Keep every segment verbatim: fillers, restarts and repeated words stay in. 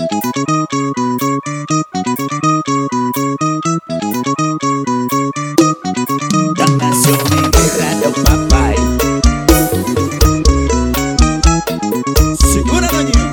Canção guerra do papai. Segura, Daninho.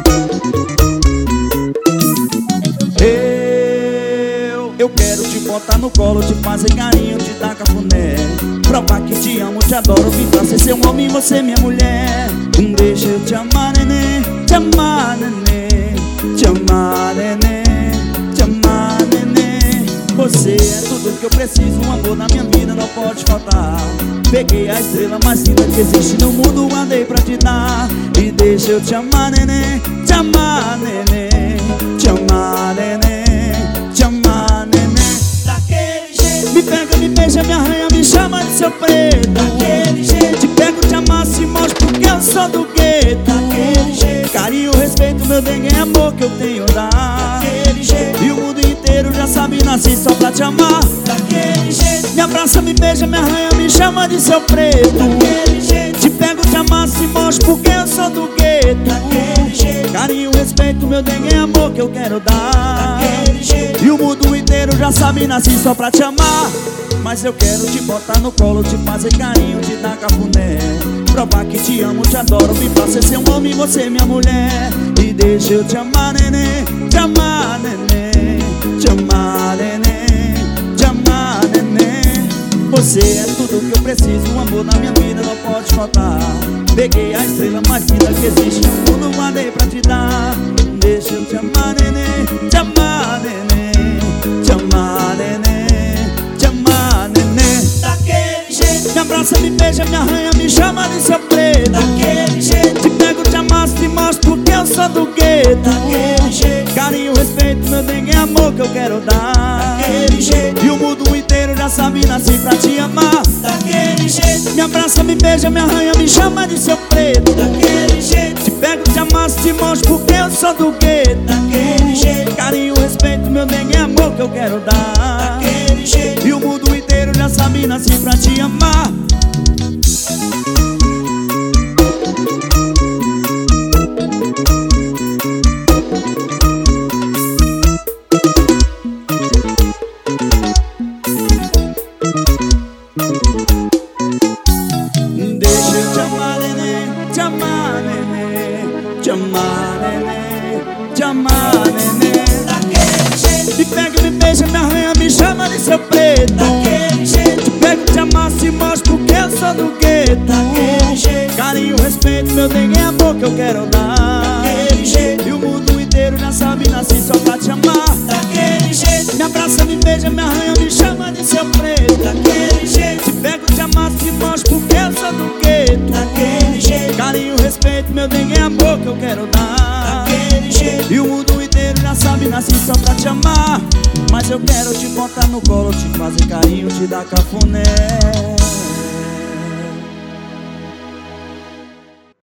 Eu, eu quero te botar no colo, te fazer carinho, te dar cafuné, provar que te amo, te adoro, vim pra ser seu homem, você minha mulher. Deixa eu te amar, neném, te amar, neném, te amar, neném, te amar, neném. Você é tudo que eu preciso, um amor na minha vida não pode faltar. Peguei a estrela mais linda que existe no mundo, andei pra te dar. E deixa eu te amar, neném, te amar, neném, te amar, neném, te amar, neném. Daquele jeito, Me pega, me beija, me arranha, me chama de seu preto. daquele jeito, Te pego, te amasso e mostro porque eu sou do gueto. daquele jeito, Carinho, respeito, meu bem é amor que eu tenho a dar. daquele jeito, E o mundo inteiro já sabe, nasci só pra te amar. daquele jeito, Me abraça, me beija, me arranha, me chama de seu preto. daquele jeito, Te pego, te amasso e mostro porque eu sou do gueto. daquele jeito, Carinho, respeito, meu bem é amor que eu quero dar. daquele jeito, E o mundo inteiro já sabe, nasci só pra te amar. Mas eu quero te botar no colo, te fazer carinho, te dar cafuné, provar que te amo, te adoro, vim pra ser seu homem, você minha mulher. E deixa eu te amar, neném, te amar, neném, te amar, neném, te amar, neném. Você é tudo que eu preciso, um amor na minha vida não pode faltar. Peguei a estrela mais linda que existe no mundo, mandei pra te dar. Deixa eu te amar, neném, te amar, neném, te amar, neném, te amar, neném. daquele jeito, Me abraça, me beija, me arranha, me chama de seu preto. daquele jeito, Te pego, te amasso, te mostro porque eu sou do gueto. daquele jeito, Carinho, respeito, meu bem é amor que eu quero dar. daquele jeito, E o mundo inteiro já sabe, nasci pra te amar. daquele jeito, Me abraça, me beija, me arranha, me chama de seu preto. daquele jeito, Te pego, te amasso, te mostro porque eu sou do gueto. daquele jeito, Carinho, respeito, meu bem é amor que eu quero dar. daquele jeito, E o mundo inteiro já sabe, nasci pra te amar. Deixa eu te amar, neném, te amar, neném, te amar, neném, te amar, neném. daquele jeito, Me pega, me beija, me arranha, me chama de seu preto. daquele jeito, Te pego, te amasso e mostro porque eu sou do gueto. daquele jeito, Carinho, respeito, meu bem é amor que eu quero dar. daquele jeito, E o mundo inteiro já sabe, nasci só pra te amar. daquele jeito, Me abraça, me beija, me arranha, me chama de seu preto. daquele jeito, Te pego, te amasso e mostro porque eu sou do gueto. daquele jeito, Carinho, respeito, meu bem é amor que eu quero dar. daquele jeito, E o mundo inteiro já sabe, nasci só pra te amar. Mas eu quero te botar no colo, te fazer carinho, te dar cafuné.